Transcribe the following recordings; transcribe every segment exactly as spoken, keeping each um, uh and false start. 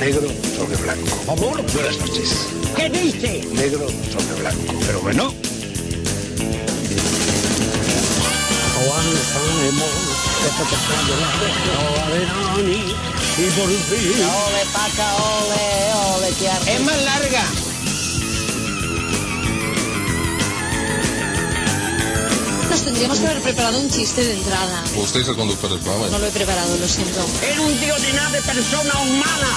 Negro sobre blanco. Amor, Buenas noches. ¿qué dice? Negro sobre blanco. Pero bueno. Aguantamos esta persona de la Verani y por fin. Ole, paca, ole, ole, que arriba. Es más larga. Nos tendríamos que haber preparado un chiste de entrada. Usted es el conductor del programa. No lo he preparado, lo siento. Era un tío de nada de persona humana.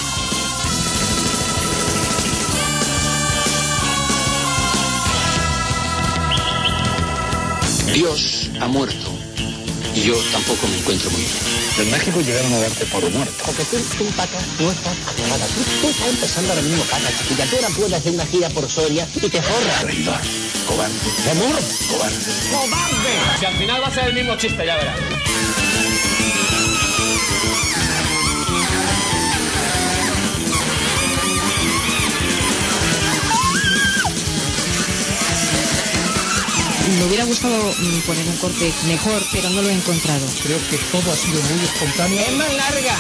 Dios ha muerto y yo tampoco me encuentro muy bien. En México llegaron a darte por muerto. Porque tú, tú, paca, no estás acabada. Tú, tú estás empezando ahora mismo, paca, chiquilla. Tú ahora puedes hacer una gira por Soria y te forras. Traidor. Cobarde. Amor, Cobarde. cobarde. Si al final va a ser el mismo chiste, ya verás. Me hubiera gustado mm, poner un corte mejor, pero no lo he encontrado. Creo que todo ha sido muy espontáneo. Es más larga.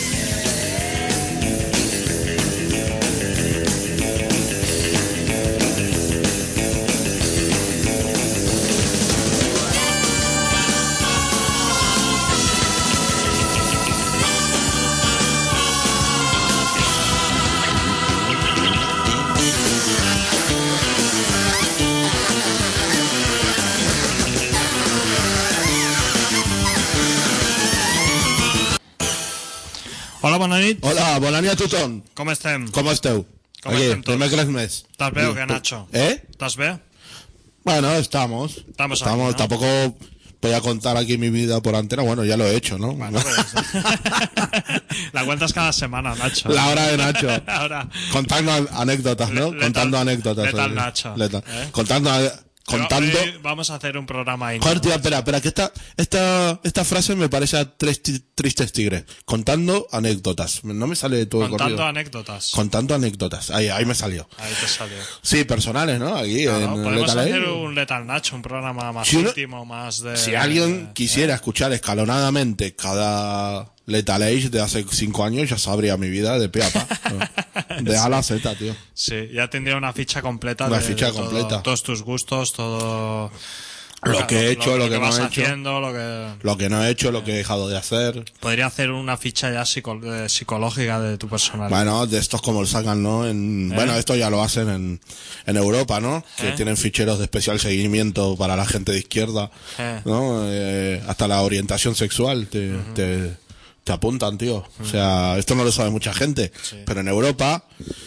Hola, bona nit. Hola, bona nit a tothom. Com estem? Com esteu? Com Aquí, estem tots? dimecres més. Estàs bé o què, Nacho? ¿Eh? ¿Estás bé? Bueno, estamos. Estamos aquí, ¿no? Tampoco voy a contar aquí mi vida por antena. Bueno, ya lo he hecho, ¿no? Bueno, pues... La cuentas cada semana, Nacho. La hora de Nacho. Ahora. Contando anécdotas, ¿no? Le- Contando letal- anécdotas. letal oye. Nacho, Letal. ¿eh? Contando... Pero Contando... hoy vamos a hacer un programa íntimo. Joder, tío, espera, espera, que esta, esta, esta frase me parece a tres ti- tristes tigres. Contando anécdotas. No me sale todo Contando corrido. anécdotas. Contando anécdotas. Ahí, ahí me salió. Ahí te salió. Sí, personales, ¿no? Aquí Claro, en podemos Lethal hacer Age. un Letal Nacho, un programa más Si uno- íntimo, más de... Si alguien de- quisiera escuchar escalonadamente cada Lethal Age de hace cinco años, ya sabría mi vida de pe a pa. De A a la Z, tío. Sí, ya tendría una ficha completa. Una de, ficha de todo- completa. todos tus gustos, todo... Lo que he hecho, lo que no vas he hecho. haciendo, lo que... Lo que no he hecho, lo que he dejado de hacer. Podría hacer una ficha ya psico- eh, psicológica de tu personalidad. Bueno, de estos como lo sacan, ¿no? En, ¿Eh? Bueno, esto ya lo hacen en, en Europa, ¿no? Que ¿Eh? tienen ficheros de especial seguimiento para la gente de izquierda, ¿Eh? ¿no? Eh, hasta la orientación sexual te, Uh-huh. te, te apuntan, tío. O sea, esto no lo sabe mucha gente. Sí. Pero en Europa,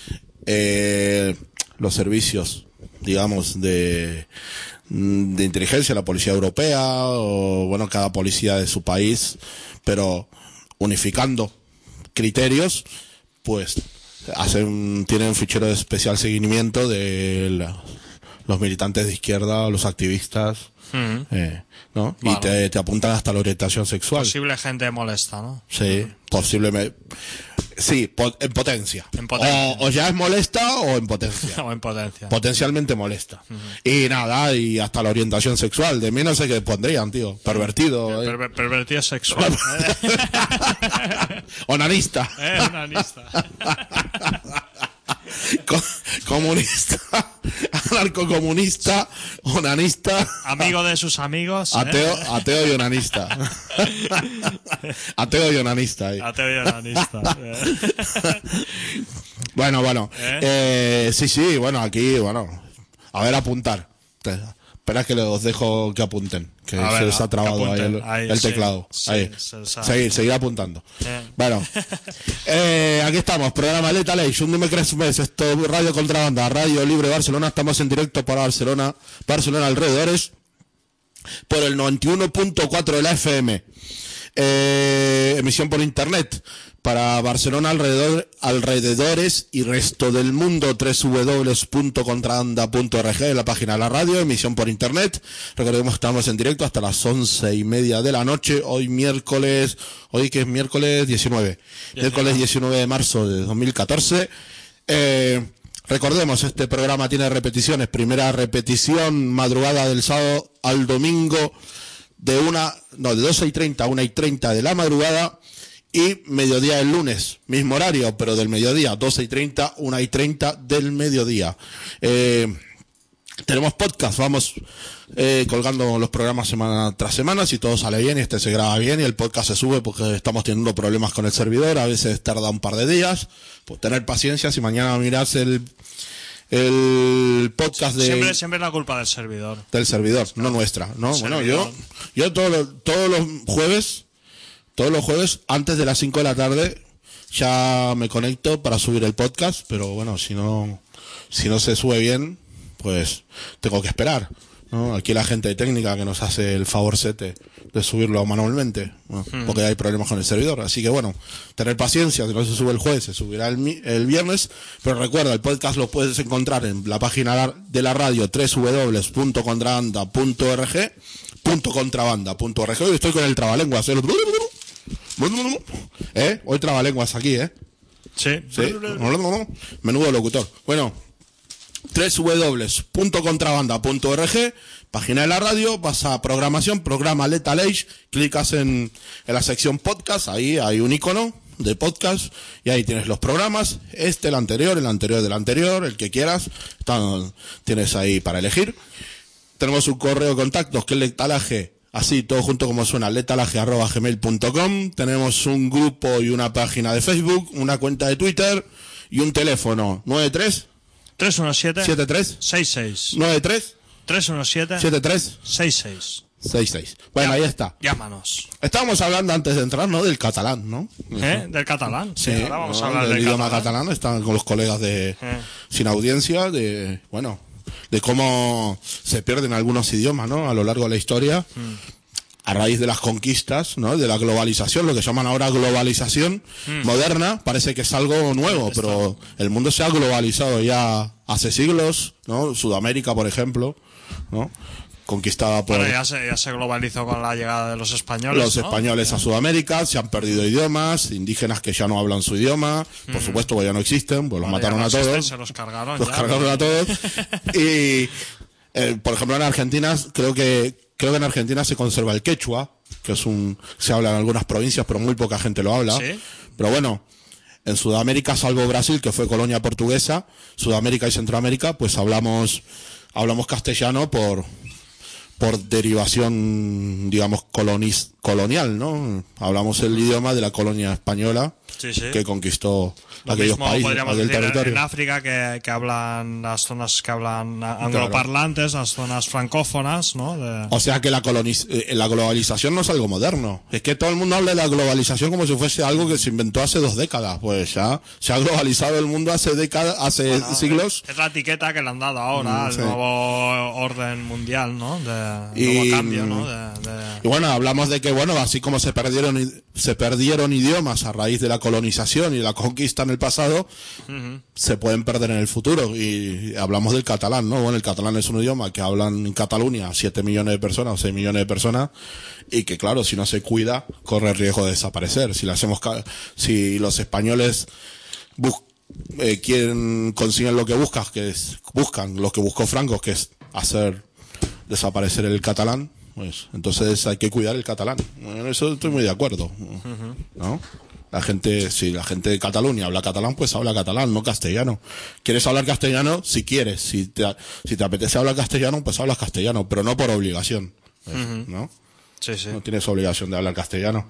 eh, los servicios, digamos, de, de inteligencia, la policía europea, o bueno, cada policía de su país, pero unificando criterios, pues hacen, tienen un fichero de especial seguimiento de la- los militantes de izquierda, los activistas, Mm. eh, ¿no? Vale. Y te, te apuntan hasta la orientación sexual. Posible gente molesta, ¿no? Sí, posiblemente. Sí, po- en potencia. En potencia. O, o ya es molesta o en potencia. O en potencia. Potencialmente molesta. Y nada, y hasta la orientación sexual. De mí no sé qué pondrían, tío. Pervertido. eh. Perver- pervertido sexual. Onanista. eh, onanista. Co- comunista. Anarcocomunista. Onanista. Amigo de sus amigos. ¿eh? Ateo, ateo y onanista. Ateo y onanista. ahí. Ateo y onanista. eh. Bueno, bueno. ¿Eh? Eh, sí, sí, bueno, aquí, bueno. A ver, apuntar. Te- Espera que os dejo que apunten. Que A se ver, les ha que trabado ahí apunten. el, Ahí, el sí, teclado. sí, ahí. se les ha- Seguir, seguir apuntando. Eh. Bueno. Eh, aquí estamos, programa Lethal Age, un Dimecres mes, esto es Radio Contrabanda, Radio Libre Barcelona, estamos en directo para Barcelona, Barcelona alrededores, por el noventa y uno punto cuatro de la F M. Eh, emisión por internet para Barcelona alrededor, alrededores y resto del mundo, doble u doble u doble u punto contrabanda punto org, la página de la radio, emisión por internet. Recordemos que estamos en directo hasta las once y media de la noche, hoy miércoles, hoy que es miércoles diecinueve, miércoles diecinueve de marzo de dos mil catorce. Eh, recordemos, este programa tiene repeticiones, primera repetición, madrugada del sábado al domingo, de una, no, de doce y treinta a una y treinta de la madrugada, Y mediodía el lunes, mismo horario, pero del mediodía, doce y treinta, una y treinta del mediodía. Eh, tenemos podcast, vamos eh, colgando los programas semana tras semana, si todo sale bien y este se graba bien y el podcast se sube porque estamos teniendo problemas con el servidor, a veces tarda un par de días. Pues tener paciencia, si mañana mirás el... el podcast de siempre siempre la culpa del servidor del servidor, no nuestra, no. Servidor. Bueno, yo yo todos los, todos los jueves todos los jueves antes de las cinco de la tarde ya me conecto para subir el podcast, pero bueno, si no si no se sube bien, pues tengo que esperar, ¿no? Aquí la gente de técnica que nos hace el favorcete de subirlo manualmente, ¿no? Hmm. Porque hay problemas con el servidor, así que bueno, tener paciencia, si no se sube el jueves, se subirá el, mi- el viernes, pero recuerda, el podcast lo puedes encontrar en la página de la radio doble u doble u doble u punto contrabanda punto org, punto contrabanda punto org. Hoy estoy con el trabalenguas, ¿eh? ¿Eh? Hoy trabalenguas aquí, ¿eh? sí, ¿Sí? Menudo locutor. Bueno, doble u doble u doble u punto contrabanda punto org, página de la radio, vas a programación, programa Lethal Age, clicas en, en la sección podcast, ahí hay un icono de podcast y ahí tienes los programas, este, el anterior, el anterior del anterior, el que quieras, está, tienes ahí para elegir. Tenemos un correo de contactos que es letalaje, así todo junto como suena, letalaje arroba gmail punto com. Tenemos un grupo y una página de Facebook, una cuenta de Twitter y un teléfono nueve tres tres uno siete siete tres seis seis nueve tres tres uno siete siete tres seis seis. seis seis. Bueno, ahí está. Llámanos. Estábamos hablando antes de entrar, ¿no? Del catalán, ¿no? ¿Eh? Del catalán. Sí, ahora vamos ¿no? a hablar del del idioma catalán. catalán. Están con los colegas de Eh. Sin Audiencia, de, bueno, de cómo se pierden algunos idiomas, ¿no? A lo largo de la historia. Mm. A raíz de las conquistas, ¿no? De la globalización, lo que llaman ahora globalización Mm. moderna, parece que es algo nuevo, pero el mundo se ha globalizado ya hace siglos, ¿no? Sudamérica, por ejemplo, ¿no? Conquistada por Bueno, ya se, ya se globalizó con la llegada de los españoles. los ¿no? españoles a Sudamérica, se han perdido idiomas, indígenas que ya no hablan su idioma, por supuesto, pues ya no existen, pues los Bueno, mataron ya no a todos. existen, se los cargaron. Los ya, cargaron pero- a todos. Y, eh, por ejemplo, en Argentina, creo que, creo que en Argentina se conserva el quechua, que es un, se habla en algunas provincias, pero muy poca gente lo habla. ¿Sí? Pero bueno, en Sudamérica, salvo Brasil, que fue colonia portuguesa, Sudamérica y Centroamérica, pues hablamos, hablamos castellano por, por derivación, digamos, coloniz, colonial, ¿no? Hablamos el idioma de la colonia española Sí, sí. que conquistó Lo aquellos mismo países, podríamos aquel decir territorio. en África que, que hablan las zonas que hablan angloparlantes, las zonas francófonas, ¿no? De- O sea que la, coloniz eh, la globalización no es algo moderno. Es que todo el mundo habla de la globalización como si fuese algo que se inventó hace dos décadas. Pues ya se ha globalizado el mundo hace décadas, hace Bueno, siglos. Es la etiqueta que le han dado ahora Mm, al sí. nuevo orden mundial, ¿no? De, Y- nuevo cambio, ¿no? De, de- Y bueno, hablamos de que, bueno, así como se perdieron, i- se perdieron idiomas a raíz de la colonización y la conquista en el pasado, Ujú. se pueden perder en el futuro. Y hablamos del catalán, ¿no? Bueno, el catalán es un idioma que hablan en Cataluña siete millones de personas o seis millones de personas y que, claro, si no se cuida, corre el riesgo de desaparecer. Si le hacemos, ca- si los españoles bus eh, quieren, consiguen lo que buscan, que es, buscan lo que buscó Franco, que es hacer desaparecer el catalán, pues entonces hay que cuidar el catalán. En eso estoy muy de acuerdo, ¿no? La gente, si la gente de Cataluña habla catalán, pues habla catalán, no castellano. ¿Quieres hablar castellano? Si quieres. Si te, si te apetece hablar castellano, pues hablas castellano, pero no por obligación, ¿no? Sí, sí. No tienes obligación de hablar castellano.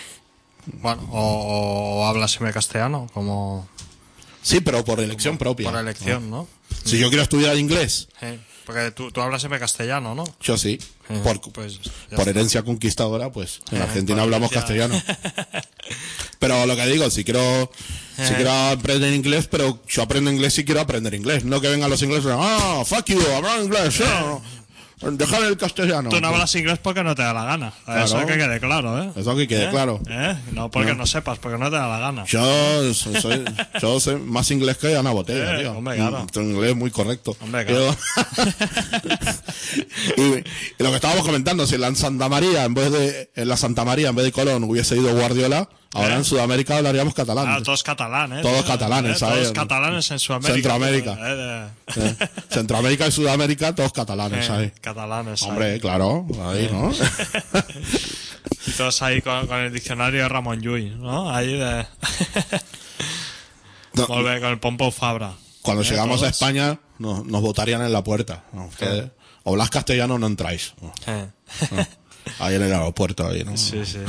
Bueno, o, o hablas castellano, como Sí, pero por elección propia. por elección, ¿no? Si yo quiero estudiar inglés, Sí. Porque tú, tú hablas siempre castellano, ¿no? yo sí. Eh, Por, pues, ya por está. herencia conquistadora, pues en Eh, Argentina por hablamos herencia. castellano. Pero lo que digo, si quiero, si Eh. quiero aprender inglés, pero yo aprendo inglés si quiero aprender inglés. No que vengan los ingleses y digan, ah, fuck you, hablar inglés, no. Dejar el castellano. Tú no hablas inglés porque no te da la gana. Claro. Eso que quede claro, ¿eh? Eso que quede ¿Eh? claro. ¿Eh? No porque No. no. sepas, porque no te da la gana. Yo soy, soy- yo sé más inglés que Ana Botella, Eh, tío. hombre, claro. Mm, tengo inglés muy correcto. Hombre, claro. y, y lo que estábamos comentando, si en la Santa María, en vez de, en la Santa María, en vez de Colón, hubiese ido Guardiola, ahora Eh. en Sudamérica hablaríamos catalán. Ah, todos catalanes. Todos ¿eh? catalanes, ¿Eh? ¿sabes? Todos catalanes en Sudamérica. Centroamérica. Eh, de- Eh, Centroamérica y Sudamérica, todos catalanes, eh, ¿sabes? catalanes. Hombre, ¿sabes? claro, ahí, ¿no? Y todos ahí con, con el diccionario de Ramón Llull, ¿no? Ahí de... No. Volver con el Pompeu Fabra. Cuando ¿Eh? llegamos Todos. a España, nos, nos votarían en la puerta. ¿no? Ustedes, o hablas castellano o no entráis. ¿no? Eh. ¿no? Ahí en el aeropuerto. Ahí, ¿no? Sí, sí.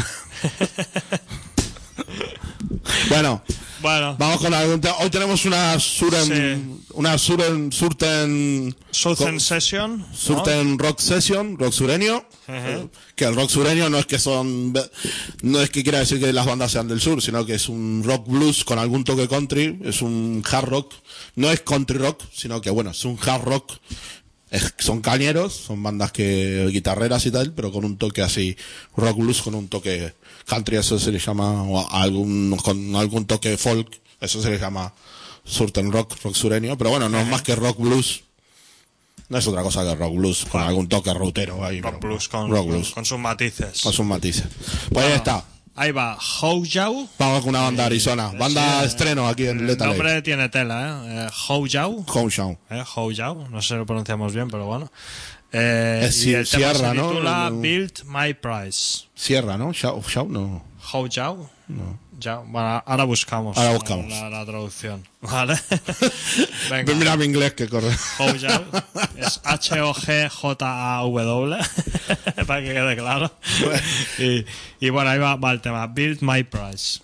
Bueno, Bueno, vamos con algún tema. Hoy tenemos una Suren, Sí. una Suren, Surten, Southern Session, ¿no? Surten Rock Session, rock sureño. Ujú. Que el rock sureño no es que son, no es que quiera decir que las bandas sean del sur, sino que es un rock blues con algún toque country, es un hard rock, no es country rock, sino que bueno, es un hard rock. Es- son cañeros, son bandas que guitarreras y tal, pero con un toque así, rock blues con un toque country, eso se le llama, o algún, con algún toque folk, eso se le llama Southern rock, rock sureño, pero bueno, no es más que rock blues, no es otra cosa que rock blues, con algún toque routero ahí. Rock pero- blues con, rock blues, con sus matices. con sus matices. Pues ahí está, Ahí va, Hou Jau. vamos con una banda de Arizona, banda de estreno aquí en El Lethal Age. nombre tiene tela, ¿eh? eh Hou Jau. Home Show. Eh, Hou Jau, no sé si lo pronunciamos bien, pero bueno. Eh, Es y el tema Sierra, se ¿no? titula No. Build My Price. Sierra, ¿no? Show, show no. Hou Jau. Jau. Bueno, ahora buscamos. Ahora buscamos. La, la traducción. Vale. Venga. Pues mira mi inglés que corre. Hou Jau. Es H O G J A W. Para que quede claro. y, y bueno, ahí va, va el tema. Build My Price.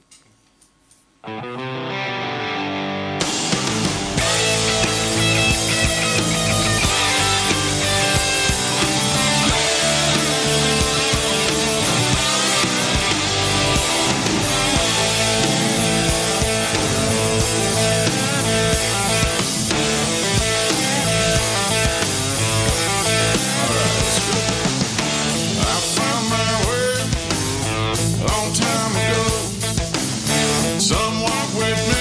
I found my way a long time ago. Some walk with me,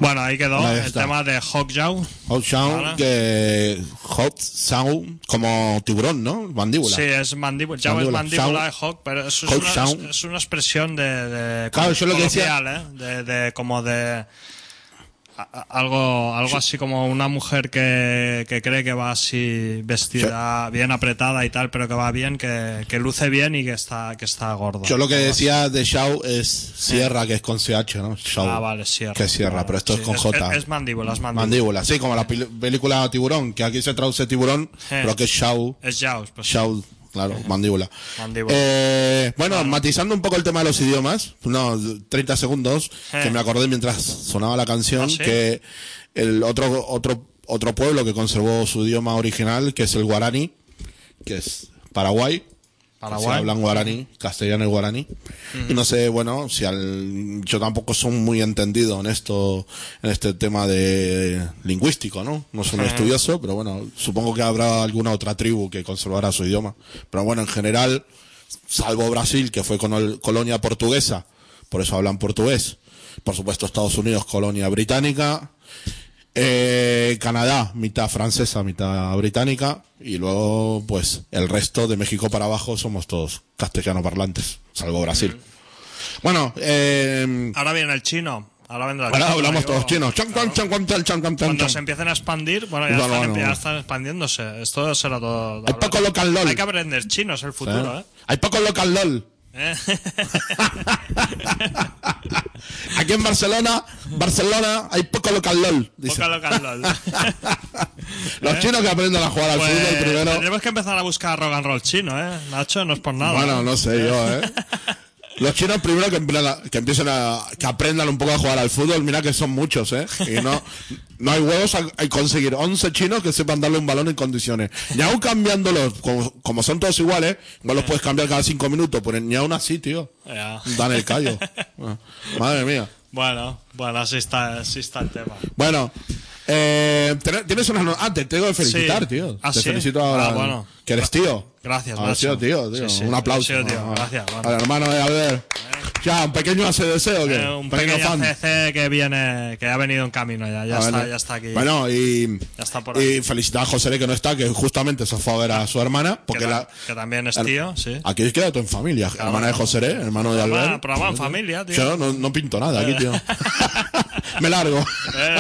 Bueno, ahí quedó Ahí el está. tema de Hawkjaw. Hawk Sound, Vale. que Hawk Sound, como tiburón, ¿no? Mandíbula. Sí, es mandíbula. Jaw es Mandíbula. mandíbula de Sound. Hawk, pero eso Hawk es, una, sound. es una expresión de, de Claro, yo lo que decía- coloquial, ¿eh? De, de como de a- a- algo algo así como una mujer que, que cree que va así vestida bien apretada y tal, pero que va bien, que, que luce bien y que está que está gorda. Yo lo que Algo decía de Shaw es Sierra, que es con C H, ¿no? Shaw. Ah, vale, Sierra. Que es Sierra, Vale, pero esto sí, es con es, J. Es, es mandíbula, es mandíbula. Mandíbula, sí, como la pil- película Tiburón, que aquí se traduce tiburón, pero que es Shaw. Es Jaws, pues. Shaw, claro, mandíbula. Mandíbula. Eh, bueno, matizando un poco el tema de los idiomas, no, treinta segundos, Eh. que me acordé mientras sonaba la canción, ¿Ah, sí? que el otro, otro, otro pueblo que conservó su idioma original, que es el guaraní, que es Paraguay. Paraguay. Se hablan guaraní, castellano y guaraní. Y no sé, bueno, si al, yo tampoco soy muy entendido en esto, en este tema de lingüístico, ¿no? No soy un Ajá. estudioso, pero bueno, supongo que habrá alguna otra tribu que conservará su idioma. Pero bueno, en general, salvo Brasil, que fue colo- colonia portuguesa, por eso hablan portugués. Por supuesto, Estados Unidos, colonia británica. Eh, Canadá, mitad francesa, mitad británica, y luego, pues, el resto de México para abajo somos todos castellano parlantes, salvo Brasil. Bueno, eh, Ahora viene el chino. Ahora vendrá el ahora chino, hablamos digo, todos chinos. Chan, claro. chan, chan, chan, chan, chan, Cuando chan. se empiecen a expandir, bueno, ya, Bueno, están, bueno. ya están expandiéndose. Esto será todo. Hay poco local lol. Hay que aprender chino, es el futuro, ¿eh? Hay poco local LOL. ¿Eh? Aquí en Barcelona, Barcelona, hay poco local LOL. dice. Poco local lol. Los chinos que aprendan a jugar al Pues fútbol primero. tendremos que empezar a buscar rock and roll chino, ¿eh? Nacho, no es por nada. Bueno, ¿eh? no sé yo, ¿eh? Los chinos primero que, emprendan- que empiecen a, que aprendan un poco a jugar al fútbol, mira que son muchos, ¿eh? Y no, no hay huevos a, a conseguir once chinos que sepan darle un balón en condiciones. Y aún cambiándolos, como, como son todos iguales, igual los puedes cambiar cada cinco minutos, pero ni aún así, tío. Ya. Dan el callo. Ah, madre mía. Bueno, bueno, así está, así está el tema. Bueno, eh, ten- tienes una no- ah, te tengo que felicitar, Sí. tío. Ah, te ¿sí? felicito ahora. Ah, bueno. Que eres tío. Gracias, Ah, Nacho. sí, tío, tío. Sí, sí. Un aplauso. Sí, tío, Ah, gracias, bueno. al hermano de Albert. Ya, un pequeño A C D C o qué? Eh, un pequeño fan. C C que viene, que ha venido en camino ya, ya Ah, está, bueno. ya está aquí. Bueno, y, Ya está por aquí. y felicitar a José Le, que no está, que justamente se fue a ver a su hermana. Porque que, la, que también es el- tío, sí. Aquí queda todo en familia. Hermana de José Le, hermano de Programa- Albert. programa en familia, tío. Yo no, no pinto nada aquí, tío. Me largo. Eh,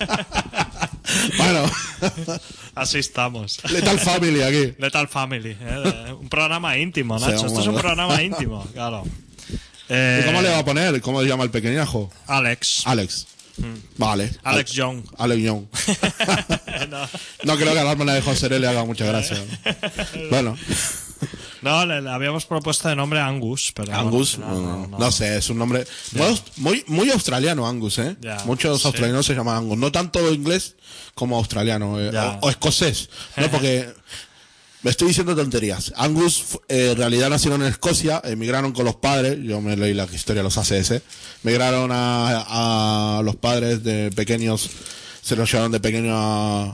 Bueno, así estamos. Lethal Family aquí. Lethal Family, ¿eh? De- un programa íntimo, Sí, Nacho. Esto es un bueno. programa íntimo, claro. Eh, ¿Y cómo le va a poner? ¿Cómo se llama el pequeñajo? Alex. Alex. Vale. Alex Young. Alex Young. no, No creo que a la hermana de José Le le haga mucha gracia. Bueno, no, le, le habíamos propuesto de nombre Angus, pero Angus, bueno, no, no, no, no. no sé, es un nombre muy, aus- muy, muy australiano, Angus, ¿eh? Ya, Muchos sí. australianos se llaman Angus. No tanto inglés como australiano, eh, Ya. o, o escocés. No, porque me estoy diciendo tonterías. Angus, fu- eh, en realidad nacieron en Escocia, emigraron con los padres, yo me leí la historia de los A C S, migraron a, a los padres de pequeños, se los llevaron de pequeño a,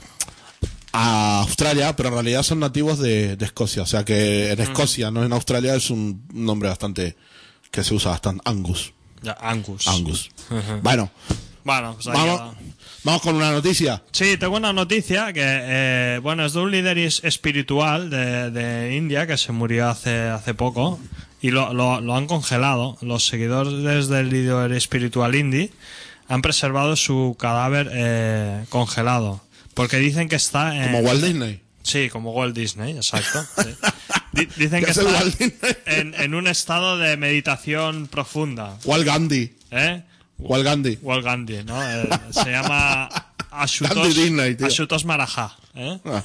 a Australia, pero en realidad son nativos de, de Escocia, o sea que en Escocia, no en Australia, es un nombre bastante, que se usa bastante, Angus. Ya, Angus. Angus. Bueno, Bueno, pues ahí vamos, queda. vamos con una noticia. Sí, tengo una noticia que, eh, bueno, es de un líder is- espiritual de, de India que se murió hace, hace poco y lo, lo, lo han congelado. Los seguidores del líder espiritual hindi han preservado su cadáver eh, congelado porque dicen que está en... Como Walt Disney. Sí, como Walt Disney, exacto. sí. Di- Dicen ¿Qué que es el está Walt Disney? en, en un estado de meditación profunda. Walt Gandhi. ¿Eh? Walt Gandhi. Walt Gandhi, ¿no? Eh, se llama Ashutosh, Gandhi Disney, tío. Ashutosh Maraja. ¿eh? Ah.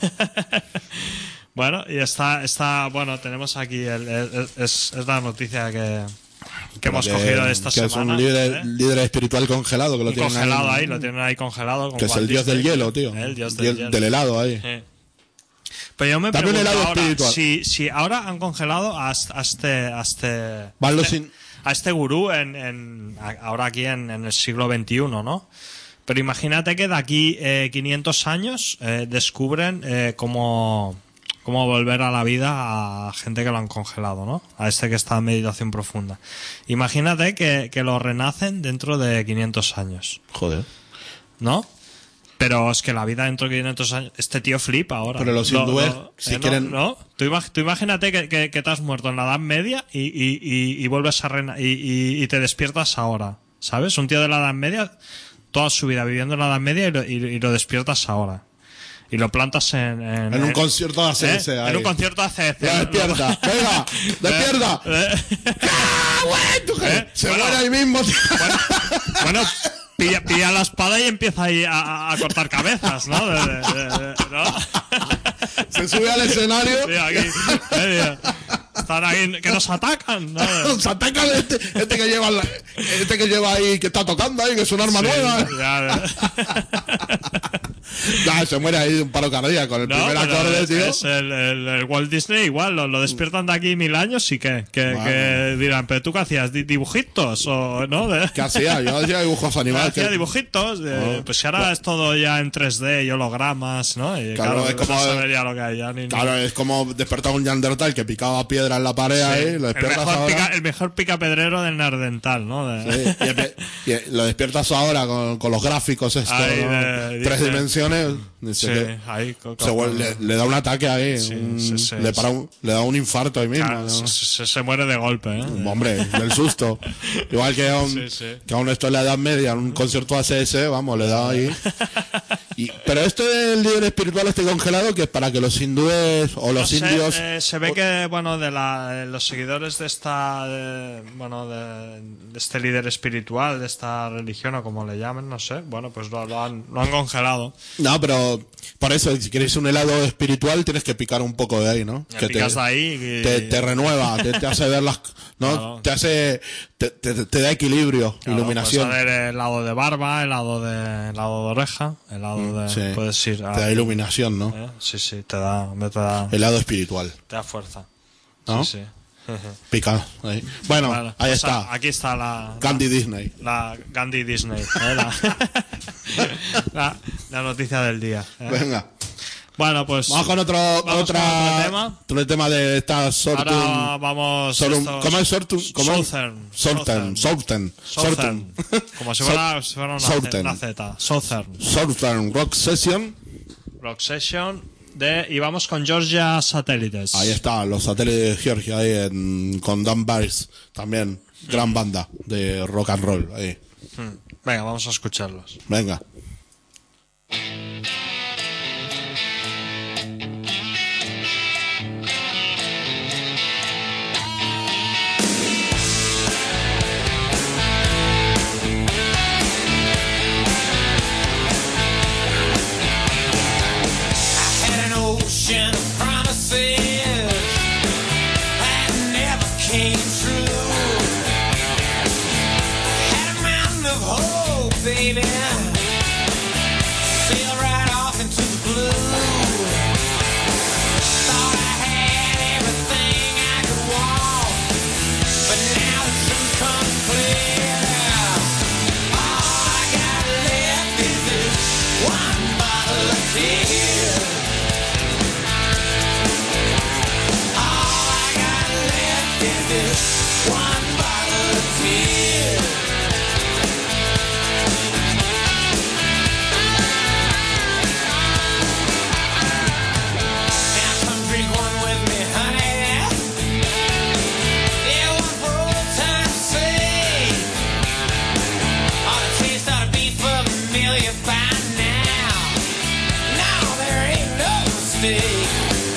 Bueno, y está, está, bueno, tenemos aquí, el, el- es, es la noticia que, que hemos Que- cogido de esta que semana. es un líder, ¿eh? líder espiritual congelado que lo Un tienen congelado ahí, ahí, lo tienen ahí congelado. con que es Walt el dios del Disney. hielo, tío. El dios Y del el- hielo. del helado ahí. Sí. Pero yo me También pregunto helado ahora, espiritual. si, si ahora han congelado a, est- a este, a este, Van los este- in- a este gurú en, en- a- ahora aquí en, en el siglo veintiuno, ¿no? Pero imagínate que de aquí eh, quinientos años eh, descubren eh, cómo, cómo volver a la vida a gente que lo han congelado, ¿no? A este que está en meditación profunda. Imagínate que, que lo renacen dentro de quinientos años. Joder. ¿No? Pero es que la vida dentro de quinientos años... Este tío flipa ahora. Pero los Lo- hindúes, lo- si eh, quieren... ¿No? ¿no? Tú, imag- tú imagínate que, que, que te has muerto en la Edad Media y, y, y, y vuelves a rena y, y, y te despiertas ahora, ¿sabes? Un tío de la Edad Media, toda su vida viviendo en la Edad Media y lo, y, y lo despiertas ahora. Y lo plantas en... En, En un en- concierto de A C S. ¿eh? ahí. En un concierto de A C S. Ya despierta. Venga, despierta. Eh, ¡Ah, güey! Tú, ¿Eh? Se Bueno. muere ahí mismo. tío. Bueno, bueno pilla, pilla la espada y empieza ahí a, a cortar cabezas, ¿no? De- de- de- de- ¿no? Se sube al escenario. Sí, aquí. eh, tío. Están ahí, que nos atacan, ¿no? Nos ataca este, este que lleva la- este que lleva ahí, que está tocando ahí, que es un arma Sí, nueva. ya, Ya, se muere ahí de un paro cardíaco con el no, primer pero acorde, es, tío. es el, el- el Walt Disney igual, lo, lo despiertan de aquí mil años y que, que, Bueno. que dirán, pero tú qué hacías, ¿Di- dibujitos o no? De- ¿Qué hacía? Yo hacía dibujos animales. hacía que- dibujitos, de- Oh. pues si ahora es todo ya en tres D y hologramas, ¿no? Y Claro, claro, es como- no sabería lo que hay ya ni Claro, es como despertar un Neandertal que picaba piedra en la pared ahí, lo el despiertas mejor, ahora. pica, el mejor picapedrero del Nardental, ¿no? De- Sí, y, empe- y lo despiertas ahora con, con los gráficos estos, Ahí, ¿no? de- Tres dice- dimensiones. Dice Sí, que ahí. co- se vuelve- le, le da un ataque ahí, Sí, un- sí, sí, le, para sí. un- le da un infarto ahí mismo. Claro, ¿no? se, se- se muere de golpe, ¿eh? Hombre, del susto. Igual que a un, Sí, sí. que a un esto en la Edad Media, en un concierto A C S, vamos, le da ahí. Y, pero esto del líder espiritual este congelado, que es para que los hindúes o los No sé, indios... eh, se ve que, bueno, de la, de los seguidores de esta, de- bueno, de, de este líder espiritual, de esta religión o como le llamen, no sé, bueno, pues lo, lo han, lo han congelado. No, pero por eso, si quieres un helado espiritual, tienes que picar un poco de ahí, ¿no? Ya picas de ahí y- te, te renueva, te, te hace ver las... ¿no? Claro. Te hace... Te, te- te da equilibrio, Claro, iluminación. Puedes hacer helado de barba, helado de, helado de oreja, helado de... Sí. Puedes ir a... Te da iluminación, ¿no? ¿eh? Sí, sí, te da, hombre, te da, Helado espiritual, te da fuerza. ¿no? Sí, sí. Pica. Ahí. Bueno, Vale, ahí pues está. a- Aquí está la... Gandhi Disney. La Gandhi Disney. ¿eh? La, la, la noticia del día. ¿eh? Venga. Bueno, pues... Vamos con otro, Vamos otra, con otro tema. otro tema de esta Sortun. Ahora vamos... Sorum- estos- ¿Cómo es Sortun? ¿Cómo es? Southern. Southern. Southern. Southern. Como si fuera, si fuera una, Z, Southern. una Z. Southern. Southern Rock Session. Rock Session. De, y vamos con Georgia Satellites. Ahí está, los satélites de Georgia, ahí en, con Dan Baez, también, gran banda de rock and roll, ahí. Hmm. Venga, vamos a escucharlos. Venga. Ocean of promises that never came true. Had a mountain of hope, baby. Sail right off into the blue. Thought I had everything I could want, but now the truth comes clear. All I got left is this one bottle of tears. One bottle of tears. Now come drink one with me, honey. Yeah, one for old time's sake. Oh, the taste ought to be familiar by now. No, there ain't no mistake.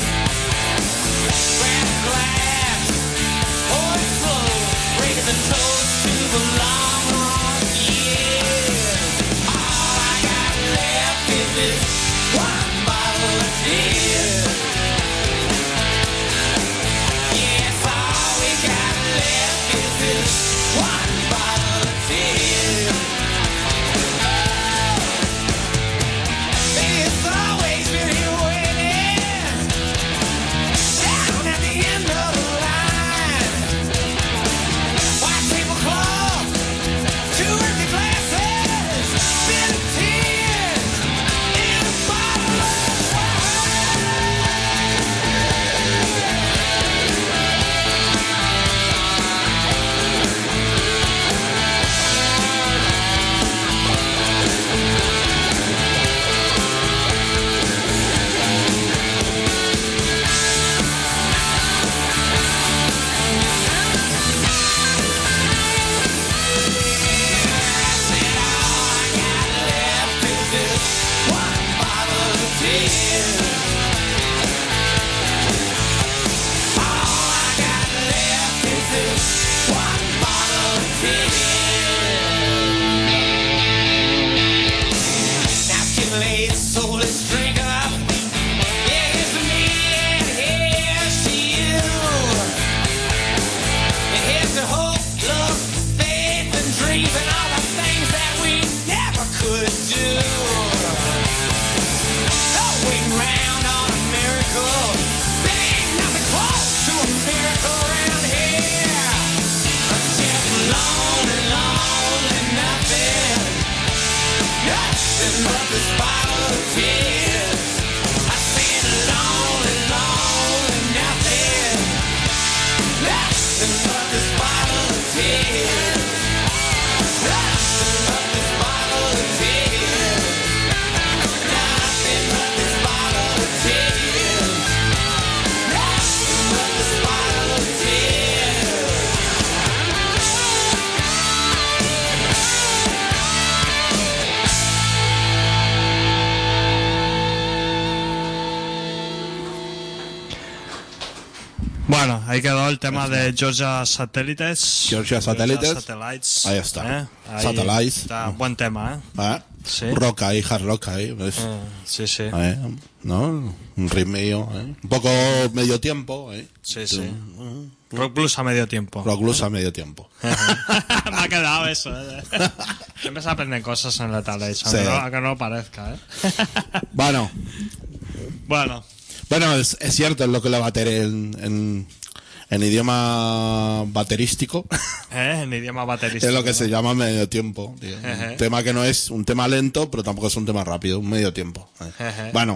Grab a glass, pour it slow, raise a toast to the long, long years. All I got left is this one bottle of tears. Yes, all we got left is this one bottle of tears. It's always been here waiting down at the end of the line. White tablecloth, two empty glasses, bitter tears, and a bottle of wine. believe in all the things that we never could do. Oh, waiting round on a miracle. There ain't nothing close to a miracle around here. I'm just lonely, lonely, nothing. Nothing but this bottle of tears. I've been lonely, lonely, nothing. Nothing but this bottle of tears. Nothing but this bottle of tears. Nothing but this bottle of tears. Nothing but this bottle of tears. Bueno, ahí quedó el tema de Georgia Satellites. Georgia Satellites. Satellites. Ahí está. ¿Eh? Ahí Satellites. está, buen tema, ¿eh? ¿Eh? Sí. Rock ahí, hard rock ahí. ¿ves? Eh, sí, sí. ¿Eh? ¿No? Un ritmo, ¿eh? Un poco medio tiempo, ¿eh? Sí, sí. Rock blues a medio tiempo. Rock blues a medio tiempo. Me ha quedado eso, ¿eh? Siempre se aprenden cosas en la Talage, aunque, Sí. no, aunque no lo parezca, ¿eh? Bueno, Bueno, bueno, es, es cierto, es lo que la batería en, en, en idioma baterístico. ¿eh? En idioma baterista. Es lo que se llama medio tiempo, tío. Ejé. Un tema que no es un tema lento, pero tampoco es un tema rápido, un medio tiempo. Eh. Ejé. Bueno,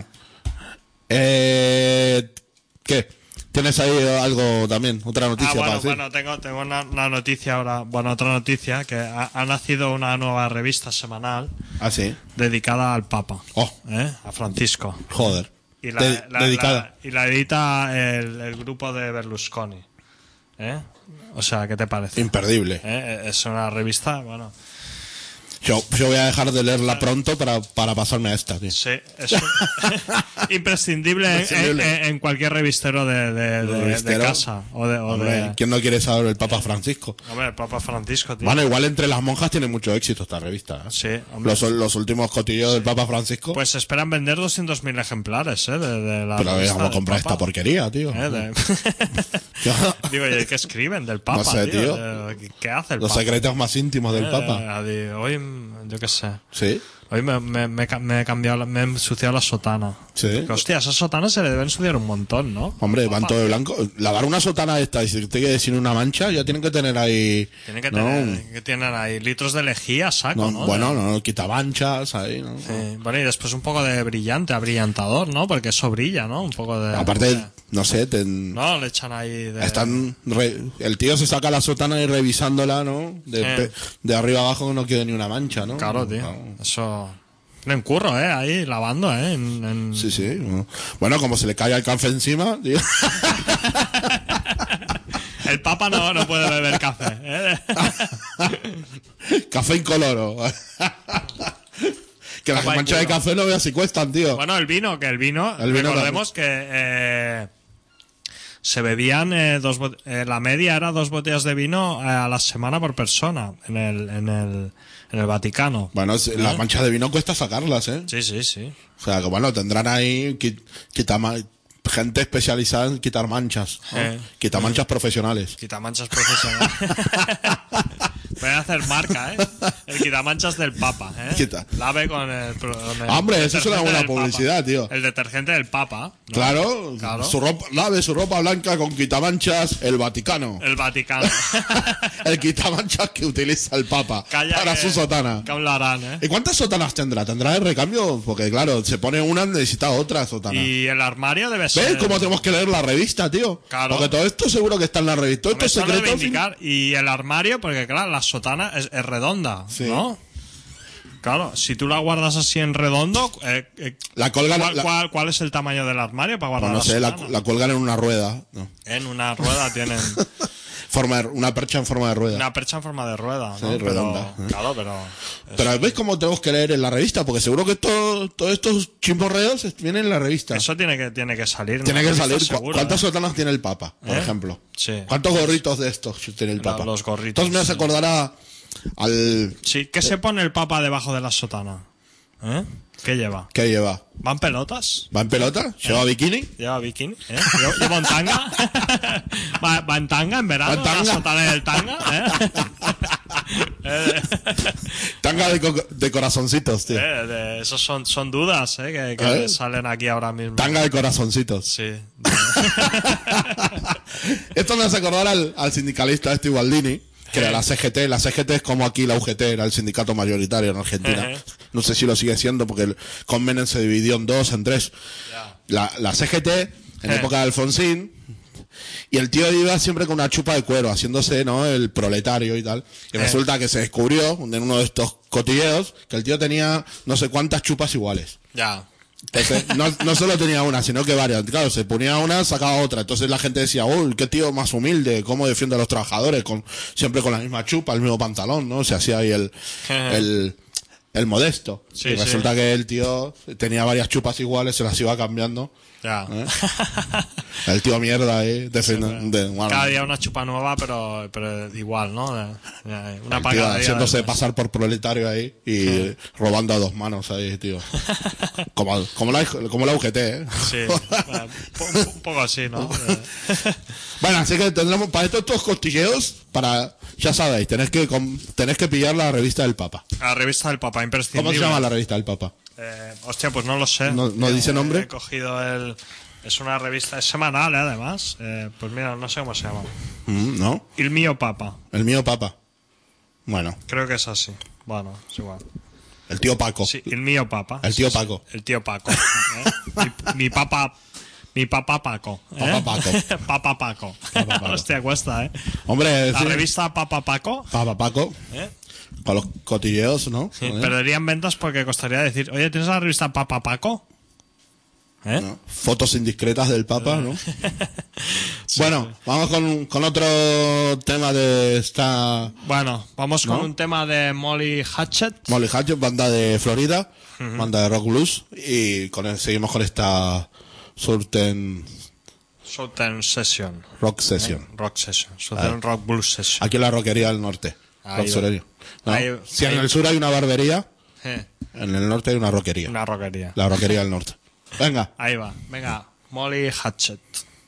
eh, ¿qué? ¿Tienes ahí algo también? ¿Otra noticia Ah, bueno, para decir? bueno, tengo, tengo una, una noticia ahora, bueno, otra noticia, que ha, ha nacido una nueva revista semanal Ah, sí. dedicada al Papa, Oh, ¿eh? A Francisco. joder. Y la, De- la- dedicada. la- y la edita el, el grupo de Berlusconi, ¿eh? O sea, ¿qué te parece? Imperdible. ¿Eh? Es una revista, bueno, Yo, yo voy a dejar de leerla pronto para, para pasarme a esta, tío. sí, es un- imprescindible, en- Imprescindible. En, en cualquier revistero de, de, de- de Revistero. casa o de, o Hombre, de- ¿quién no quiere saber el Papa Francisco? hombre, el Papa Francisco, tío. Bueno, igual entre las monjas tiene mucho éxito esta revista. ¿eh? Sí, hombre. Los, los últimos cotillos del Papa Francisco. Pues se esperan vender doscientos mil ejemplares, ¿eh? De, de la pero revista vamos a del comprar Papa. esta porquería, tío. ¿Eh? De- Digo, ¿y qué escriben del Papa, No sé, tío. De- ¿Qué hace el Los Papa? secretos más íntimos del Eh, Papa. de- hoy, mm, yo qué sé. Sí, Hoy me, me, me, he ca- me he cambiado, la- me he ensuciado la sotana. sí. Que, hostia, esas sotanas se le deben ensuciar un montón, ¿no? Hombre, Papa. van todo de blanco. Lavar una sotana esta y si te quede sin una mancha, ya tienen que tener ahí. Tienen que ¿no? tener, que tienen ahí litros de lejía, saco, No, ¿no? bueno, no, quita manchas ahí, ¿no? Sí. Bueno, y después un poco de brillante, abrillantador, ¿no? Porque eso brilla, ¿no? Un poco de... Aparte, no sé, te- No, le echan ahí de... están re- el tío se saca la sotana y revisándola, ¿no? De, Eh. pe- de arriba abajo no quede ni una mancha, ¿no? Claro, tío. No. Eso... Le encurro, ¿eh? Ahí, lavando, ¿eh? En, en- Sí, sí. ¿no? Bueno, como se le cae el café encima, tío. El Papa no, no puede beber café, ¿eh? Café incoloro. Que las Papa manchas de incoloro. café no veas si cuestan, tío. Bueno, el vino, que el vino... El vino recordemos que... Eh, se bebían eh, dos bot- eh, la media era dos botellas de vino eh, a la semana por persona en el en el en el Vaticano. Bueno, si- las manchas de vino cuesta sacarlas, ¿eh? Sí, sí, sí. O sea, que bueno, tendrán ahí qui- quitama- gente especializada en quitar manchas. ¿no? Eh. Quitamanchas profesionales. Quitamanchas profesional. Pueden hacer marca, ¿eh? El quitamanchas del Papa, ¿eh? Quita. Lave con el... con el Hombre, eso es una detergente buena del publicidad, Papa. tío. El detergente del Papa. ¿no? Claro, Claro. Su ropa, lave su ropa blanca con quitamanchas el Vaticano. El Vaticano. El quitamanchas que utiliza el Papa Calla para que- su sotana. Que aún lo harán, ¿eh? ¿Y cuántas sotanas tendrá? ¿Tendrá de recambio? Porque claro, se pone una, necesita otra sotana. Y el armario debe ser... ¿Ves cómo tenemos que leer la revista, tío? Claro. Porque todo esto seguro que está en la revista. Todos Hombre, estos eso lo debe secretos. indicar. Y el armario, porque claro, la sotana es, es redonda, Sí. ¿no? Claro, si tú la guardas así en redondo, eh, eh, La colgan. ¿cuál, la- cuál- cuál es el tamaño del armario para guardar pues no la sé, la, sotana? la cuelgan en una rueda. ¿no? En una rueda tienen Forma de- una percha en forma de rueda. una percha en forma de rueda, ¿no? Sí, Pero- redonda. claro, pero... Pero ¿ves cómo tenemos que leer en la revista? Porque seguro que todo- todos estos chimborreos vienen en la revista. Eso tiene que, tiene que salir. Tiene ¿no? que Eso salir. está ¿Cu- seguro, ¿Cuántas ¿eh? sotanas tiene el Papa, por ¿Eh? ejemplo? Sí. ¿Cuántos gorritos de estos tiene el La- Papa? los gorritos, Entonces me hace sí. acordar a- al... Sí, ¿qué se pone el Papa debajo de la sotana? ¿Eh? ¿Qué lleva? ¿Qué lleva? ¿Van pelotas? ¿Va en pelota? ¿Lleva bikini? ¿Lleva bikini? ¿Eh? ¿Lleva, lleva un tanga? ¿Va, va en tanga en verano? ¿Va en tanga? ¿La sotana del tanga? ¿Eh? Eh, Tanga de, co- de corazoncitos, tío. eh, de- esos son, son dudas, eh, que, que ¿Eh? salen aquí ahora mismo. Tanga de corazoncitos. Sí. Esto me hace acordar al, al sindicalista este Gualdini, que era Eh. la C G T. La C G T es como aquí la U G T, era el sindicato mayoritario en Argentina. Eh. No sé si lo sigue siendo porque el, con Menem se dividió en dos, en tres. Ya. La, la C G T, en Eh. época de Alfonsín, y el tío iba siempre con una chupa de cuero, haciéndose, ¿no?, el proletario y tal. Y Eh. resulta que se descubrió en uno de estos cotilleos que el tío tenía no sé cuántas chupas iguales. Ya. Entonces, no, no solo tenía una, sino que varias. Claro, se ponía una, sacaba otra. Entonces la gente decía, uy, qué tío más humilde, cómo defiende a los trabajadores, con siempre con la misma chupa, el mismo pantalón, ¿no? Se hacía ahí el, el, el modesto. Sí, y resulta sí. que el tío tenía varias chupas iguales, se las iba cambiando. Ya. ¿Eh? El tío mierda ahí, defiende, de, bueno, Cada día una chupa nueva, pero, pero igual, ¿no? Ya, ya, Una el para tío cada día. haciéndose después. pasar por proletario ahí y robando a dos manos ahí, tío. Como, como, la, como la U G T, ¿eh? Sí. Bueno, un, un poco así, ¿no? Eh, Bueno, así que tendremos para estos estos costilleos, para, ya sabéis, tenéis que com- tenéis que pillar la revista del Papa. La revista del Papa, imprescindible. ¿Cómo se llama la revista del Papa? Eh, hostia, pues no lo sé. ¿No- no dice Eh, nombre? He cogido el... Es una revista, es semanal, ¿eh? Además. Eh, pues mira, no sé cómo se llama. Mm, ¿No? El mío Papa. El mío Papa. Bueno, Creo que es así. Bueno, es igual. el tío Paco. Sí, el mío Papa. El tío Sí, sí, Paco. El tío Paco. ¿eh? mi, mi papa... Mi papá Paco. ¿eh? Papá Paco. Papa Paco. Papá Paco. Hostia, cuesta, ¿eh? Hombre, La sí, revista Papa Paco. Papa Paco, ¿eh? con los cotilleos, ¿no? Sí, ¿Eh? perderían ventas porque costaría decir, oye, ¿tienes la revista Papa Paco? ¿Eh? ¿No? Fotos indiscretas del Papa, ¿no? Bueno, vamos con, con otro tema de esta Bueno, vamos ¿No? con un tema de Molly Hatchet. Molly Hatchet, banda de Florida, banda de rock blues, y con él seguimos con esta Southern Southern Session. Rock Session. Rock Session. Southern Rock Blues Session. Aquí en la rockería del norte. Ahí Rock va. sureño. ¿No? Ahí- Si ahí- en el sur hay una barbería, Eh, en el norte hay una rockería. Una rockería. La rockería del norte. Venga. Ahí va. Venga, Molly Hatchet.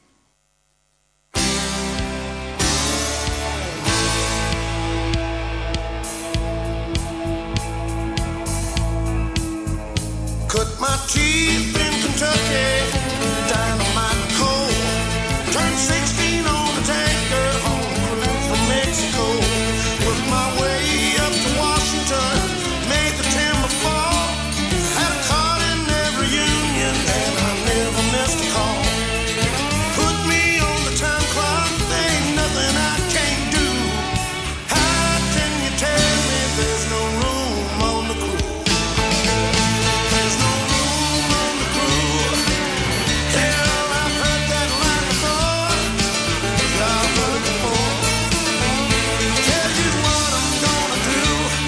Cut my teeth in Kentucky, dynamite coal. Turned sixteen on the tanker, home cruise from Mexico. Worked my way up to Washington, made the timber fall. Had a card in every union, and I never missed a call. Put me on the time clock, there ain't nothing I can't do. How can you tell me there's no room on the crew? There's no room on the crew. Hell, I've heard that line before. Yeah, I've heard it before. Tell you what I'm gonna do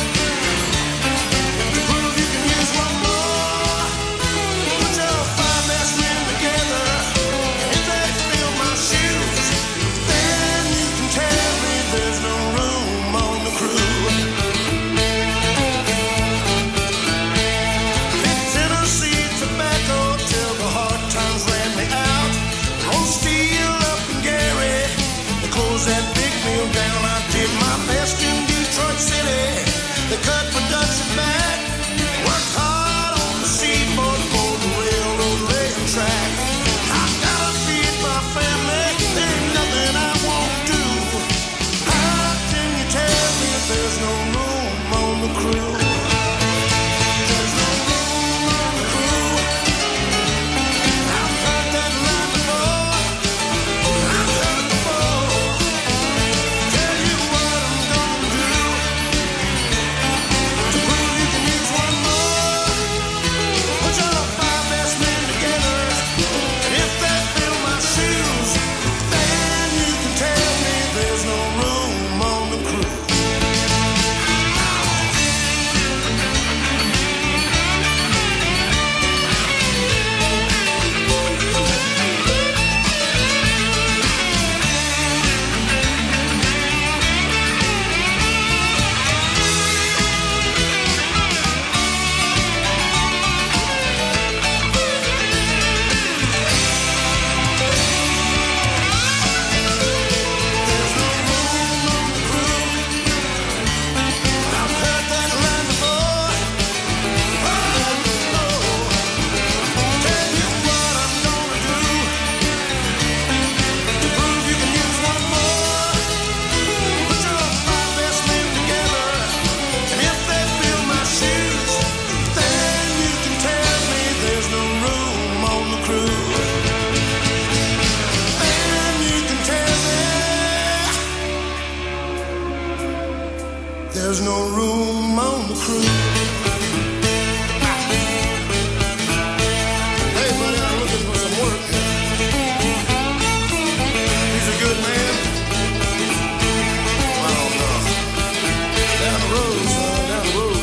to prove you can use one more. Put your five best men together, and if they fill my shoes, then you can tell me there's no room on the crew. Tennessee tobacco till the hard times ran me out. Roll steel up in Gary, they closed that big mill down. I did my best in Detroit City. They cut production back. Worked hard on the seaboard for the railroad rail track. I gotta feed my family. There ain't nothing I won't do. How can you tell me if there's no room on the crew? There's no room on the crew. I've heard that line before. I've heard it before. Tell you what I'm gonna do to prove you can use one more. Put your five best men together, and if they fill my shoes, then you can tell me there's no room on the crew. There's no room on the cruise. Hey, buddy, I'm looking for some work. He's a good man. Well, no. Down the road, son, down the road.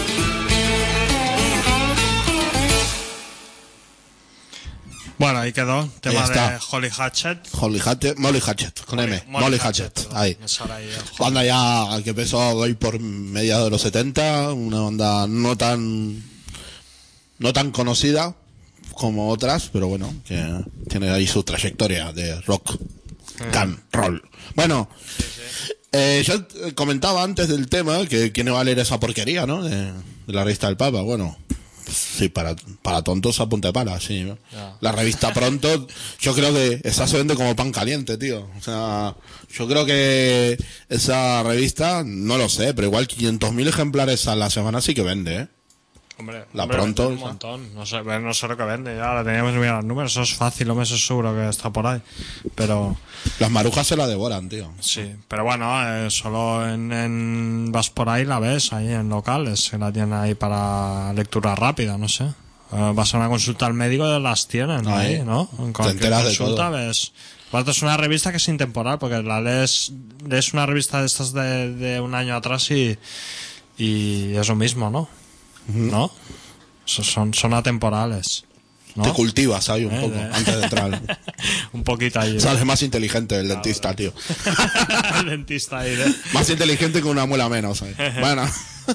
Bueno, ahí quedó. Tema Ahí está. de Holly Hatchet. Holly Hatchet, Molly Hatchet, con M. Molly Molly Hatchet, Hatchet, perdón. ahí. Esa era ahí, eh, Banda ya que empezó hoy por mediados de los setenta, una banda no tan no tan conocida como otras, pero bueno, que tiene ahí su trayectoria de rock, can, roll. Bueno, eh, yo eh, comentaba antes del tema que quién va a leer esa porquería, ¿no? De, de la revista del Papa, bueno. Sí, para, para tontos a punta de pala, sí, ¿no? Ya. La revista Pronto, yo creo que esa se vende como pan caliente, tío. O sea, yo creo que esa revista, no lo sé, pero igual quinientos mil ejemplares a la semana sí que vende, ¿eh? Hombre, La hombre, Pronto, vende un esa. montón. No sé, no sé lo que vende. Ya la teníamos que mirar los números. Eso es fácil, hombre, eso es seguro que está por ahí. Pero Las marujas se la devoran, tío. sí, pero bueno, eh, solo en, en vas por ahí la ves, ahí en locales, que la tienen ahí para lectura rápida, no sé. Eh, vas a una consulta al médico y las tienen ahí, Ahí. ¿no? En Te cualquier enteras de consulta todo. ves. Aparte es una revista que es intemporal, porque la lees, lees una revista de estas de, de un año atrás y, y es lo mismo, ¿no? ¿No? So- Son, son atemporales, ¿no? Te cultivas ahí un Eh, poco de- antes de entrar. Un poquito ahí. Sales más inteligente el dentista, tío. El dentista ahí, ¿eh? Más inteligente que una muela menos. ¿eh? Bueno,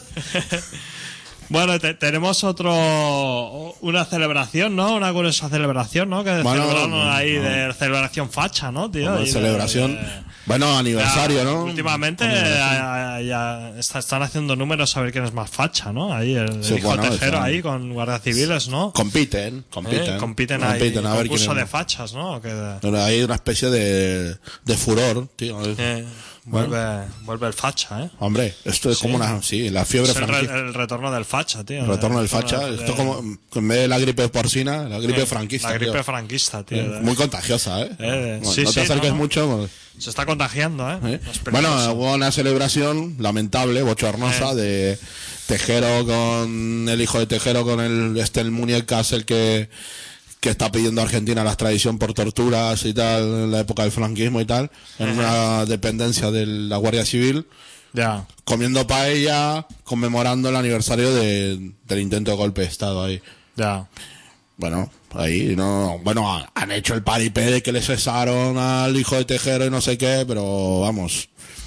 Bueno, te- tenemos otro una celebración, ¿no? Una curiosa celebración, ¿no? Que Bueno, celebraron no, ahí no. de celebración facha, ¿no, tío? como Y de- celebración. de- Bueno, aniversario, Ya, ¿no? Últimamente Aniversario. eh, ya está- están haciendo números a ver quién es más facha, ¿no? Ahí el, Sí, el hijo bueno, Tejero está- ahí con guardias civiles, ¿no? Compiten, compiten. Eh, compiten ahí. compiten a ver quién Concurso es de más. fachas, ¿no? Que de- Pero hay una especie de, de furor, tío. eh, vuelve, vuelve el facha, ¿eh? Hombre, esto es Sí. como una... Sí, la fiebre Es el, re- franquista. el retorno del facha, tío. El retorno del retorno facha. de- Esto como... En vez de la gripe porcina, la gripe eh, franquista, La gripe tío. franquista, tío. Eh, de- Muy contagiosa, ¿eh? Eh, Bueno, sí, no te sí, acerques no, no. mucho. Pues, Se está contagiando, ¿eh? ¿eh? Es peligroso. Bueno, hubo una celebración lamentable, bochornosa, Eh. de Tejero con el hijo de Tejero con el este el Muñecas, el que que está pidiendo a Argentina la extradición por torturas y tal en la época del franquismo y tal, en una dependencia de la Guardia Civil, Ya. comiendo paella, conmemorando el aniversario de, del intento de golpe de Estado ahí. Ya. Bueno, ahí no, bueno, han hecho el paripé de que le cesaron al hijo de Tejero y no sé qué, pero vamos,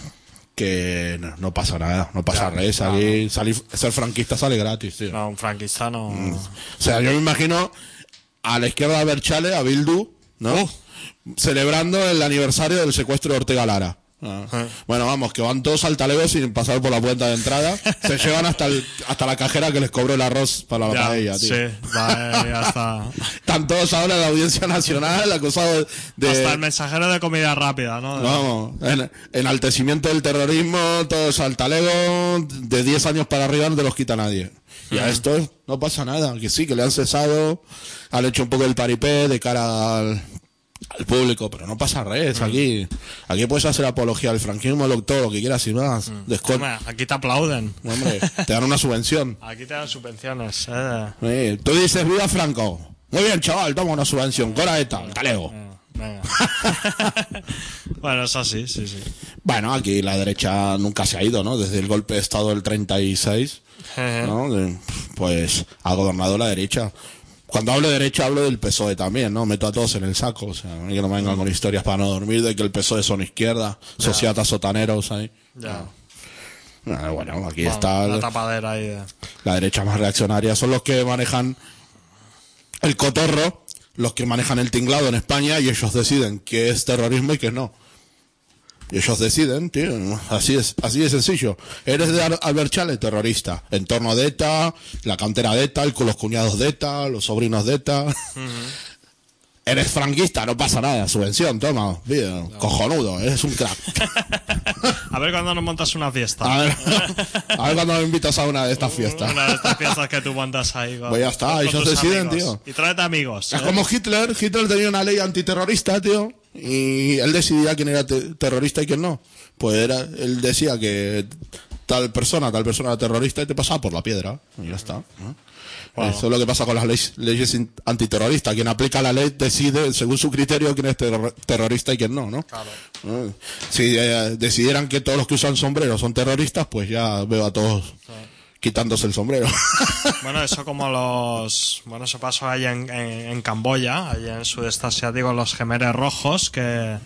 que no, no pasa nada, no pasa Ya, nada, salir, salir, ser franquista sale gratis, tío. No, un franquista no. O sea, yo me imagino a la izquierda de Berchale, a Bildu, ¿no? Uh. Celebrando el aniversario del secuestro de Ortega Lara. Ah. Eh. Bueno, vamos, que van todos al talego sin pasar por la puerta de entrada. Se llevan hasta el, hasta la cajera que les cobró el arroz para la Ya, paella, tío. sí, va, eh, ya está. Están todos ahora en la Audiencia Nacional acusados de... Hasta el mensajero de comida rápida, ¿no? Vamos, en, enaltecimiento del terrorismo, todos al talego, de diez años para arriba no te los quita nadie. Y a esto no pasa nada, que sí, que le han cesado, han hecho un poco el paripé de cara al, al público, pero no pasa res aquí. Aquí puedes hacer apología al franquismo, lo, todo lo que quieras y más. Descon- Hombre, aquí te aplauden. Hombre, te dan una subvención. Aquí te dan subvenciones. Eh. Sí, tú dices, viva Franco. Muy bien, chaval, toma una subvención. Cora esta, al talego. Eh, Venga. Bueno, es así, sí, sí. Bueno, aquí la derecha nunca se ha ido, ¿no? Desde el golpe de Estado del treinta y seis, ¿no? De- Pues ha gobernado la derecha. Cuando hablo de derecha hablo del P S O E también, ¿no? Meto a todos en el saco, o sea, a mí que no me vengan con historias para no dormir de que el P S O E son izquierda, sociatas sotaneros ahí. Ya. Ah, Bueno, aquí Bueno, está la el- tapadera ahí. de- la derecha más reaccionaria. Son los que manejan el cotorro, los que manejan el tinglado en España y ellos deciden qué es terrorismo y qué no. Y ellos deciden, tío, así es, así de sencillo. Eres de Al- Albert Chale, terrorista. Entorno de ETA, la cantera de ETA, el, los cuñados de ETA, los sobrinos de ETA. Eres franquista, no pasa nada, subvención, toma, bien, cojonudo, eres un crack. A ver cuando nos montas una fiesta. A ver, a ver cuando me invitas a una de estas fiestas. Una de estas fiestas que tú montas ahí. Con, Pues ya está, con ellos tus deciden, amigos. tío. Y tráete amigos. Es ¿eh? como Hitler. Hitler tenía una ley antiterrorista, tío. Y él decidía quién era te- terrorista y quién no. Pues era, él decía que tal persona, tal persona terrorista y te pasa por la piedra. Y ya está. ¿no? Wow. Eso es lo que pasa con las leyes, leyes antiterroristas. Quien aplica la ley decide, según su criterio, quién es terror, terrorista y quién no, ¿no? Claro. ¿No? Si eh, decidieran que todos los que usan sombrero son terroristas, pues ya veo a todos Claro. quitándose el sombrero. Bueno, eso como los... Bueno, eso pasó ahí en, en, en Camboya, allí en el sudeste asiático, los Jemeres Rojos, que...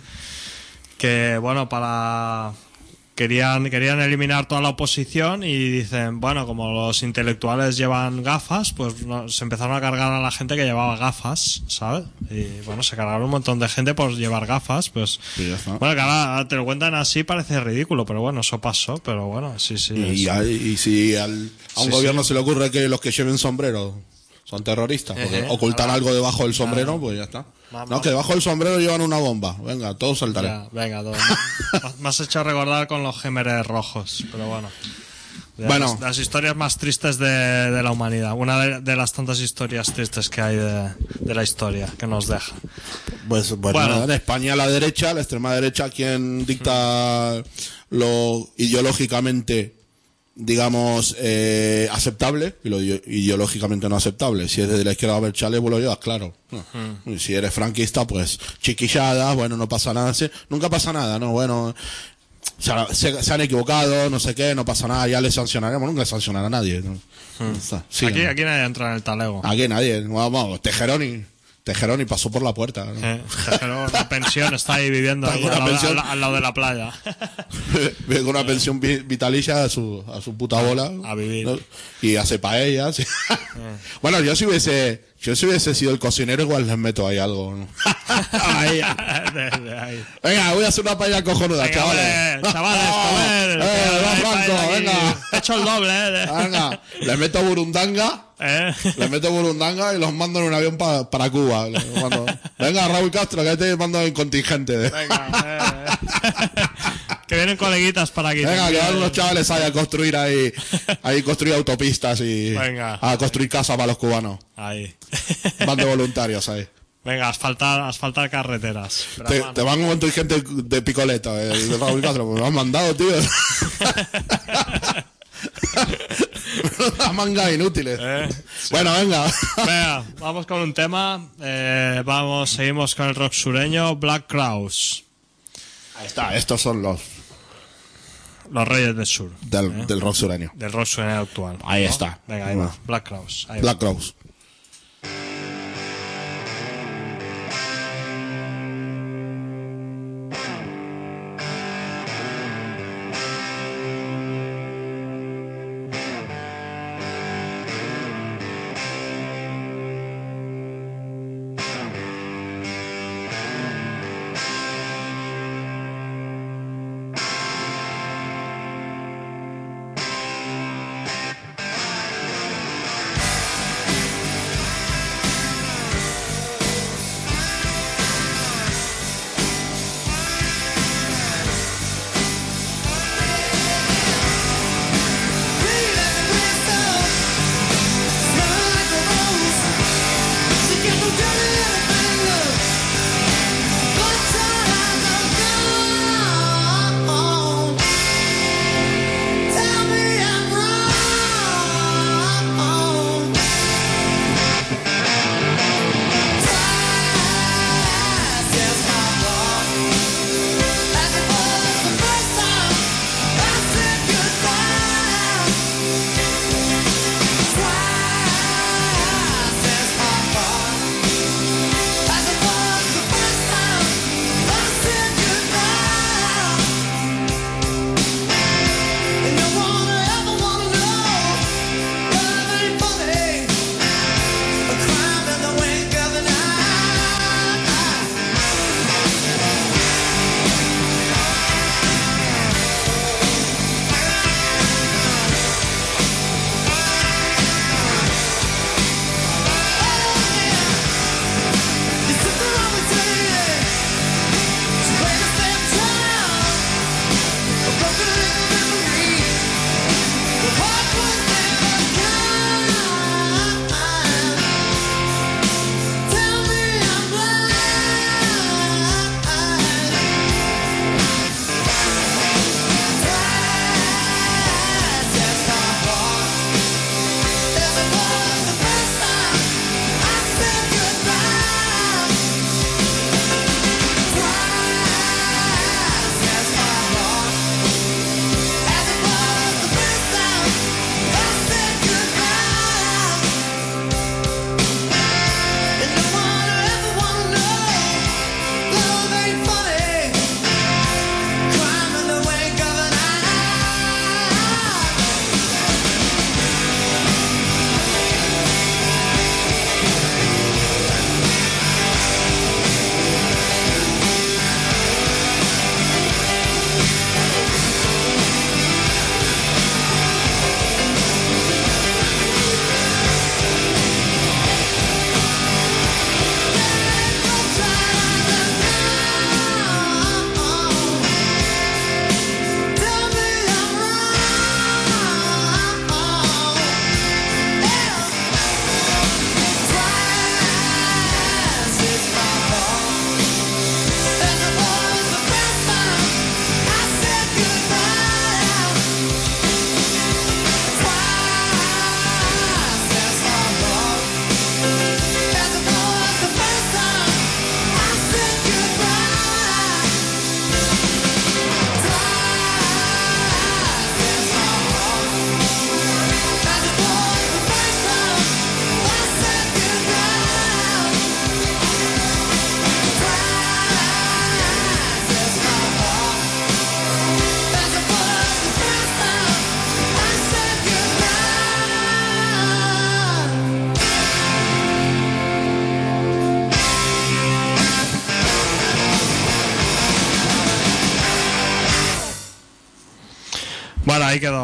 que bueno, para... Querían, querían eliminar toda la oposición y dicen, bueno, como los intelectuales llevan gafas, pues no, se empezaron a cargar a la gente que llevaba gafas, ¿sabes? Y bueno, se cargaron un montón de gente por llevar gafas, pues... Sí, ya está. Bueno, que ahora te lo cuentan así, parece ridículo, pero bueno, eso pasó, pero bueno, sí, sí. Y, es- hay- y si al, a un Sí, gobierno sí. se le ocurre que los que lleven sombrero son terroristas, porque Ejé, ocultan ahora- algo debajo del sombrero, Claro. pues ya está. Vamos. No, que debajo del sombrero llevan una bomba. Venga, todos saltaré. Ya, venga, todo. Me has hecho recordar con los Jemeres Rojos, pero bueno. De Bueno. Las, las historias más tristes de, de la humanidad. Una de, de las tantas historias tristes que hay de, de la historia que nos deja. Pues bueno, Bueno. en España la derecha, la extrema derecha, quien dicta lo ideológicamente, digamos, eh, aceptable y lo ide- ideológicamente no aceptable. Si es de la izquierda Berchale, pues lo llevas claro. No. Y si eres franquista, pues chiquilladas, bueno, no pasa nada. Sí, nunca pasa nada, ¿no? Bueno, se, se- se han equivocado, no sé qué, no pasa nada, ya les sancionaremos, nunca sancionará a nadie. ¿no? Está, sí, aquí, ¿no? aquí nadie entra en el talego. Aquí nadie, vamos, Tejeroni, Tejeroni pasó por la puerta. ¿no? Eh, pero una pensión está ahí viviendo Está ahí, con al, una lado, pensión. al- al lado de la playa. Vive con una pensión vi- vitalicia a su, a su puta bola. A vivir. ¿no? Y hace paellas. sí. Bueno, yo si hubiese, yo si hubiese sido el cocinero, igual les meto ahí algo. ¿no? Ahí. Desde ahí. Venga, voy a hacer una paella cojonuda, Venga, chavales. hombre, chavales, comer. Eh, Que va hay Franco, paella aquí. venga. He hecho el doble, eh. Venga, les meto burundanga. Eh. Les meto burundanga y los mando en un avión pa- para Cuba. Les mando, venga, Raúl Castro, que te mando en contingente. Venga, eh. Que vienen coleguitas para aquí. Venga, que también. van unos chavales ahí a construir ahí, ahí construir autopistas y Venga. a construir casas para los cubanos. Ahí. Van de voluntarios ahí. Venga, asfaltar, asfaltar carreteras. Te, Brahman. te van un montón de gente de picoleta, eh, de Raúl Castro, pues me han mandado, tío. Las mangas inútiles. Eh, Bueno, venga. Venga, vamos con un tema. Eh, vamos, seguimos con el rock sureño, Black Crowes, Ahí está, estos son los los Reyes del Sur, del, ¿eh? del rock sureño. del rock sureño actual. Ahí ¿no? está. Venga, ahí va. Black Crowes. Ahí va. Black Crowes. Black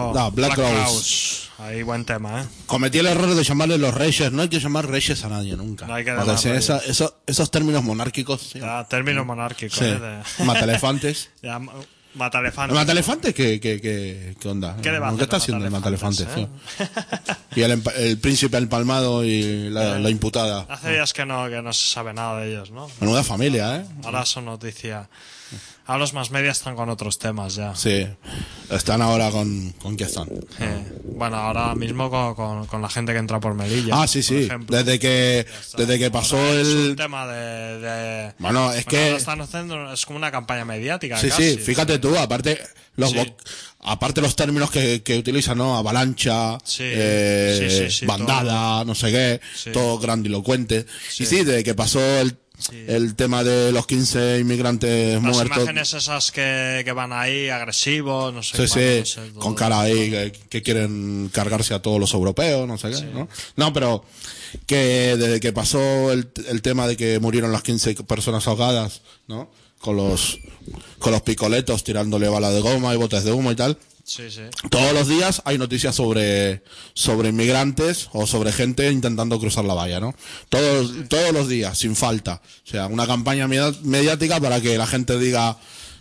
Crow. No, Black Crowes. Crowes. Ahí buen tema, ¿eh? Cometí el error de llamarle los reyes. No hay que llamar reyes a nadie nunca. No hay que Porque llamar si reyes. esa- eso- esos términos monárquicos. Sí. Ya, término monárquico, Sí. ¿eh? De- Matalefantes. Ya, ma- Matalefante. ¿El Matalefante qué, qué, qué, qué onda? ¿Qué le va a ¿Qué hacer está a haciendo el Matalefante? Matalefantes, Sí. Y el, empa- el príncipe empalmado y la, la imputada. Hace días que no, que no se sabe nada de ellos, ¿no? Menuda familia, ¿eh? Ahora son noticia. Ahora los más medias están con otros temas ya. Sí. Están ahora con... ¿Con qué están? Eh, bueno, ahora mismo con, con, con la gente que entra por Melilla. Ah, sí, por sí. ejemplo. Desde que, está. desde que pasó Ahora es un el... tema de... de- Bueno, es Bueno, que... lo están haciendo, es como una campaña mediática. Sí, casi. sí, fíjate tú, aparte los Sí. vo- aparte los términos que, que utilizan, ¿no? Avalancha, Sí, eh, sí, sí, sí, bandada, no sé qué, Sí. todo grandilocuente. Sí. Y sí, desde que pasó el, Sí. el tema de los quince inmigrantes Las muertos. imágenes esas que, que van ahí agresivos, no sé. Sí, sí, bueno, no sé, todo- con cara ahí que, que quieren cargarse a todos los europeos, no sé qué, ¿no? No, pero que desde que pasó el, el tema de que murieron las quince personas ahogadas, ¿no? Con los, con los picoletos tirándole bala de goma y botes de humo y tal. Sí, sí. Todos los días hay noticias sobre, sobre inmigrantes o sobre gente intentando cruzar la valla, ¿no? Todos, todos los días, sin falta. O sea, una campaña media- mediática para que la gente diga,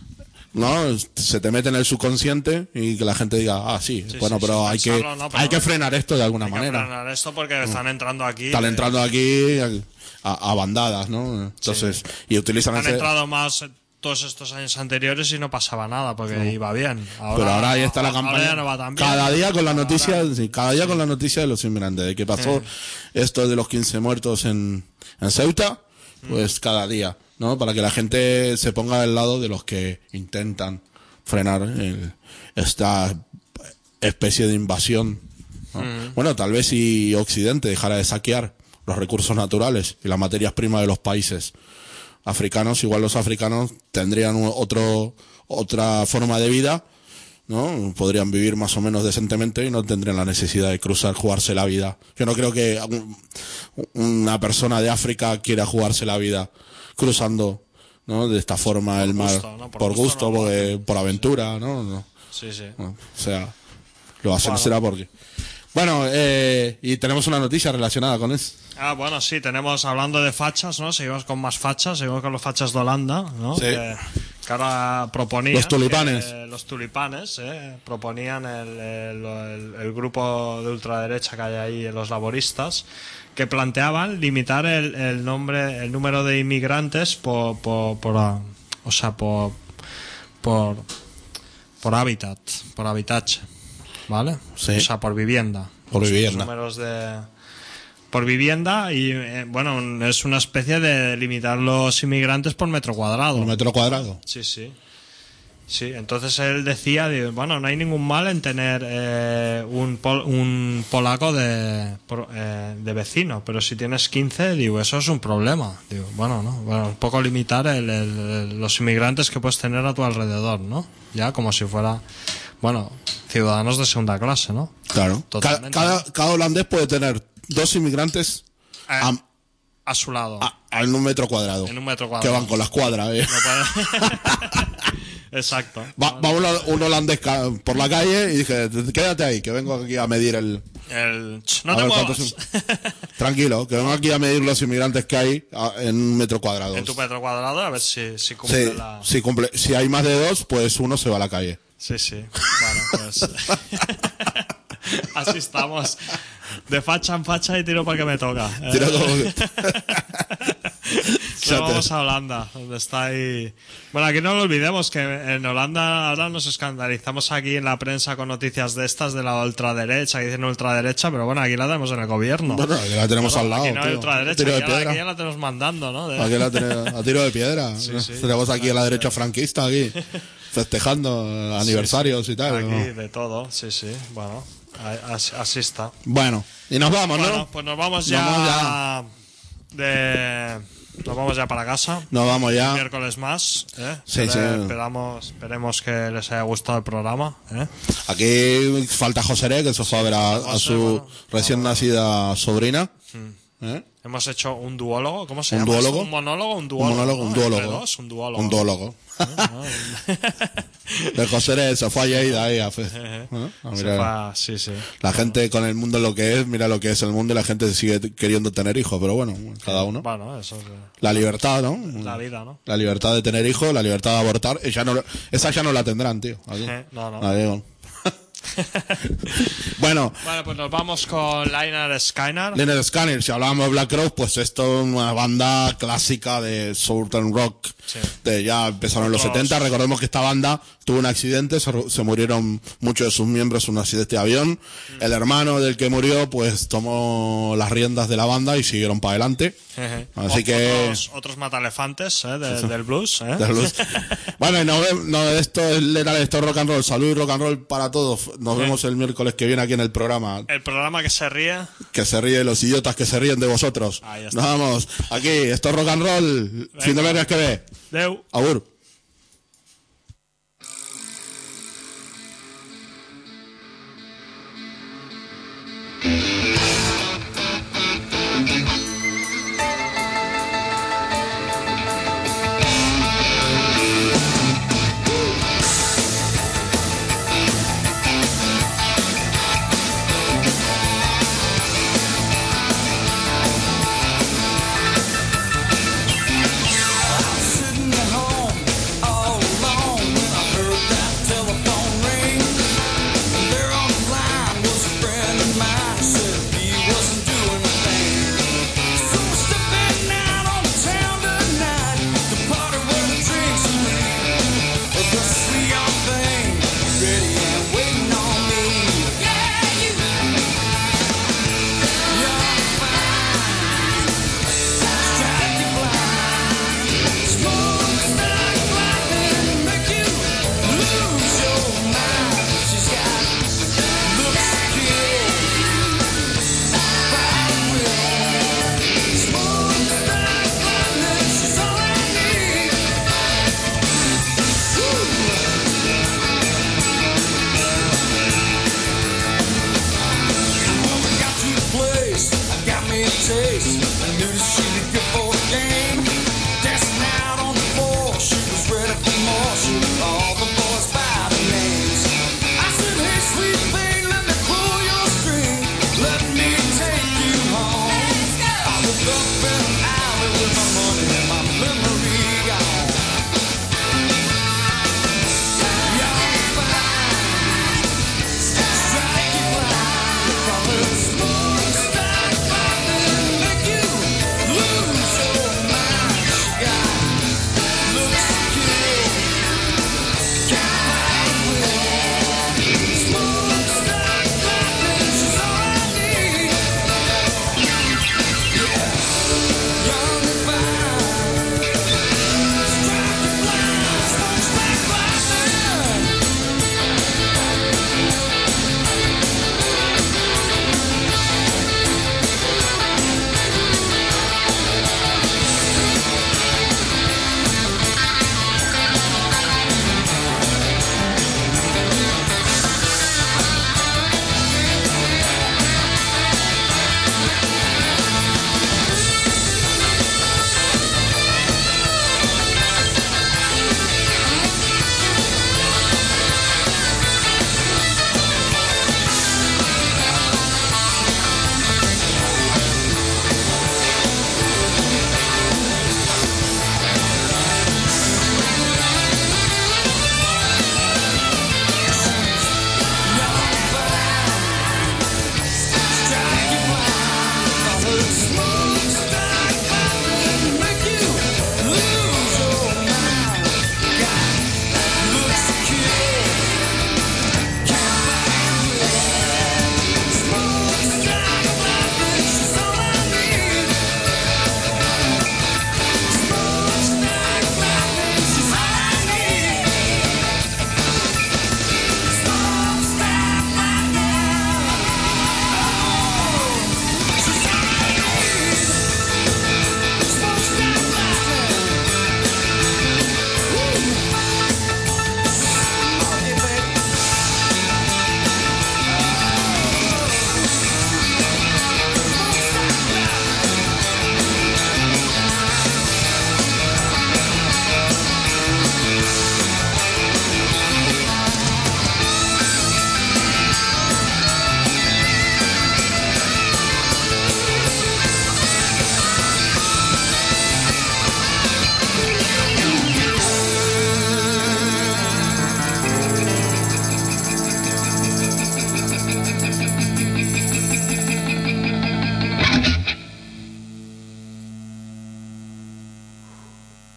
¿no? Se te mete en el subconsciente y que la gente diga, ah, sí, Sí, bueno, sí, pero sin hay que, pensarlo, no, pero hay que frenar esto de alguna Hay que manera. frenar esto porque están entrando aquí. Están eh, entrando aquí a, a bandadas, ¿no? Entonces, y utilizan Han ese... entrado más todos estos años anteriores y no pasaba nada porque iba bien. Ahora, Pero ahora ahí está la ahora campaña. ya no va tan bien. Cada día con la Ahora- noticia, sí, cada día con la noticia de los inmigrantes, de que pasó esto de los quince muertos en, en Ceuta, pues cada día, ¿no? Para que la gente se ponga del lado de los que intentan frenar el- esta especie de invasión, ¿no? Bueno, tal vez si Occidente dejara de saquear los recursos naturales y las materias primas de los países africanos, igual los africanos tendrían un- otro otra forma de vida, ¿no? Podrían vivir más o menos decentemente y no tendrían la necesidad de cruzar, jugarse la vida. Yo no creo que un- una persona de África quiera jugarse la vida cruzando, ¿no? De esta forma el mar gusto, ¿no? Por por gusto gusto, no lo porque- por aventura, ¿no? No. Sí, sí. O sea, lo hacen Bueno. será porque... Bueno, eh, y tenemos una noticia relacionada con eso. Ah, bueno, sí, tenemos, hablando de fachas, ¿no? Seguimos con más fachas, seguimos con los fachas de Holanda, ¿no? Sí. Que, que ahora proponían... Los tulipanes. que, los tulipanes, ¿eh? Proponían el, el, el- el grupo de ultraderecha que hay ahí, los laboristas, que planteaban limitar el, el nombre, el número de inmigrantes por... por, por ah, o sea, por... por por hábitat, por habitache, ¿vale? Sí. O sea, por vivienda. Por Los- vivienda. Los números de... Por vivienda y, eh, bueno, es una especie de limitar los inmigrantes por metro cuadrado. Un metro cuadrado. Sí, sí. Sí, entonces él decía, digo, bueno, no hay ningún mal en tener eh, un, pol- un polaco de, por- eh, de vecino, pero si tienes quince, digo, eso es un problema. Digo, bueno, ¿no? Bueno, un poco limitar el- el- el- los inmigrantes que puedes tener a tu alrededor, ¿no? Ya como si fuera, bueno, ciudadanos de segunda clase, ¿no? Claro. Ca- Totalmente. Cada, cada holandés puede tener dos inmigrantes Eh, a, a su lado. a- a- en un metro cuadrado. En un metro Que cuadrado. van con la escuadra, ¿eh? No puede- Exacto. Va, va un, un holandés ca- por la calle y dije, quédate ahí, que vengo aquí a medir el... El, ch, no a te ver muevas. cuántos- Tranquilo, que vengo aquí a medir los inmigrantes que hay a- en un metro cuadrado. En tu metro cuadrado, a ver si, si cumple Sí, la... si, cumple, si hay más de dos, pues uno se va a la calle. Sí, sí. Bueno, pues... Así estamos. De facha en facha y tiro para que me toca. ¿eh? Tira como que- Pero vamos a Holanda, donde está ahí... Bueno, aquí no lo olvidemos, que en Holanda ahora nos escandalizamos aquí en la prensa con noticias de estas de la ultraderecha, que dicen ultraderecha, pero bueno, aquí la tenemos en el gobierno. Bueno, aquí la tenemos al lado. Aquí no hay tío. ultraderecha, Tiro de aquí, ya- piedra. aquí ya la tenemos mandando, ¿no? De- Aquí la tenemos a tiro de piedra. Sí, sí. Tenemos aquí a la derecha franquista aquí, festejando aniversarios y tal. Aquí ¿no? de todo, sí, sí. Bueno, a- así, así está. Bueno, y nos vamos, Bueno, ¿no? pues nos vamos ya, Nos vamos de... Nos vamos ya para casa. Nos vamos Un ya. miércoles más. ¿eh? Sí, Espere- sí. Esperamos, esperemos que les haya gustado el programa. ¿eh? Aquí falta José, que se fue a ver a, a José, su bueno, recién nacida sobrina. ¿Eh? Hemos hecho un duólogo. ¿Cómo se ¿Un llama? duólogo? ¿Un monólogo? Un duólogo. Un monólogo, ¿no? un duólogo. Entre dos, un duólogo. Un duólogo. El José se fue a Lleida ahí a fe. ¿Eh? A Se mirar. fue, sí, sí. La gente con el mundo lo que es, mira lo que es el mundo y la gente sigue queriendo tener hijos, pero bueno, cada uno. Bueno, eso es La libertad, ¿no? la vida, ¿no? La libertad de tener hijos, la libertad de abortar, esa, no, esa ya no la tendrán, tío. Aquí. Eh, no, no. La digo. Bueno, Bueno, pues nos vamos con Lynyrd Skynyrd. Lynyrd Skynyrd, si hablábamos de Black Crowes, pues esto es una banda clásica de Southern Rock. Sí. De, ya empezaron en los Otros- setenta. Recordemos que esta banda tuvo un accidente, se, ru- se murieron muchos de sus miembros en un accidente de avión. El hermano del que murió, pues tomó las riendas de la banda y siguieron para adelante. Jeje. Así O- que- Otros, otros matalefantes ¿eh? de- del blues. ¿eh? De luz. Bueno, y nos vemos, no, esto es letal, esto es rock and roll. Salud y rock and roll para todos. Nos Sí. vemos el miércoles que viene aquí en el programa. El programa que se ríe. Que se ríen los idiotas que se ríen de vosotros. Ahí está. Nos vamos. Aquí, esto es rock and roll. Fin de viernes que ve. Deu. Agur. Thank you.